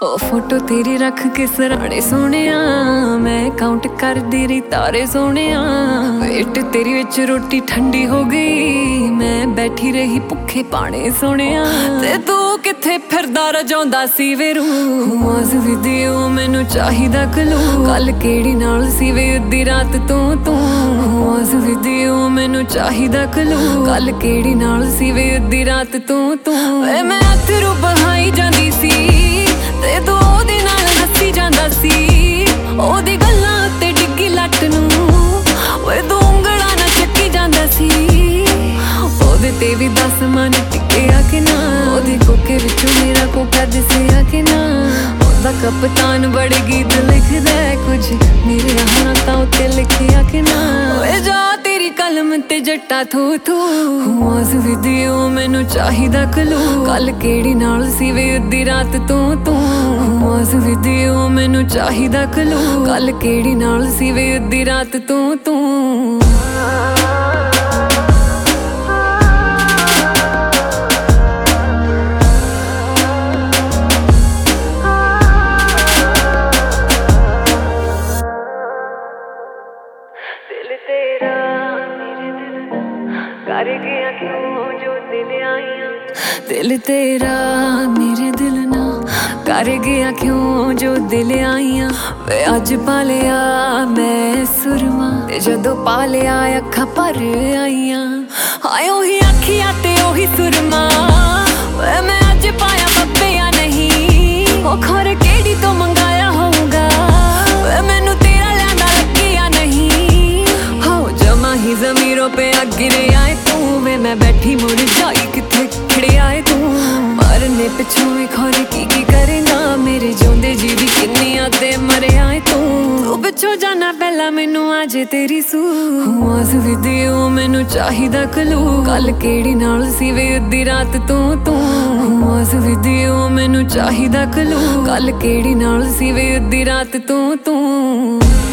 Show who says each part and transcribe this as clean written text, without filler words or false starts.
Speaker 1: हो फोटो तेरी रख के सराणे सोनिया, मैं काउंट करदी रही तारे सोनिया। वेट तेरी विच रोटी ठंडी हो गई, मैं बैठी रही भुखे पाने सोनिया। ते तू किथे फिरदा रजाउंदा सी वे रूह, आज विदियो मैनू चाहिदा कलू। कल केड़ी नाल सी वे अद्धी रात तू, आज विदियो मैनू चाहिदा कलू। कल केड़ी नाल सी वे अद्धी रात तू। वे मैं अथरू बहाई जांदी सी ते तू ओदे नाल हसी जांदा सी। ओदी गल्लां उत्ते डिग्गी लट नूं, वे तू उंगलां नाल चक्की जांदा सी। ओदे ते भी दस मन टिकिया कि ना, ओदे कोके विचों मेरा कोका दिसिया कि ना। ओदा कप्तान बड़े गीत लिखदा कुछ मेरे हालां उत्ते लिखिया कि ना। ओए जा तेरी कलम ते जट्टा थू थू, आज विदियो मैनू चाहिदा कलू। कल केड़ी नाल सी वे अद्धी रात तू, आज विदियो मैनू चाहिदा कलू। कल केड़ी नाल सी वे अद्धी रात तू। दिल तेरा मेरे दिल कर गया क्यों जो दिल आइयां। दिल तेरा मेरे दिल ना कर गया क्यों जो दिल आइयां। वे अज पालिया मैं सुरमा ते जदों पालिया अखां भर आइयां। हाय ओही अखियां ते ओही सुरमा, वे मैं अज पाया बब्बे या नहीं। ओ खौरे केड़ी तो मंगाया होऊगा, वे मैनू तेरा लैंदा लगे या नहीं। हो जमा ही ज़मीरों पे गिरे आए तू, वे मैं बैठी मुरझाई किथे खड़े आए तू। मरने पिछों भी खौरे की करेगा, मेरे जिउंदे जी दी किन्नियां ते मरे आए तू। तू पिछों जाना पहला मैनू आजे तेरी सूह, आज विदियो मैनू चाहिदा कलू। कल केड़ी नाल सी वे अद्धी रात तू, आज विदियो मैनू चाहिदा कलू। कल केड़ी नाल सी वे अद्धी रात तू।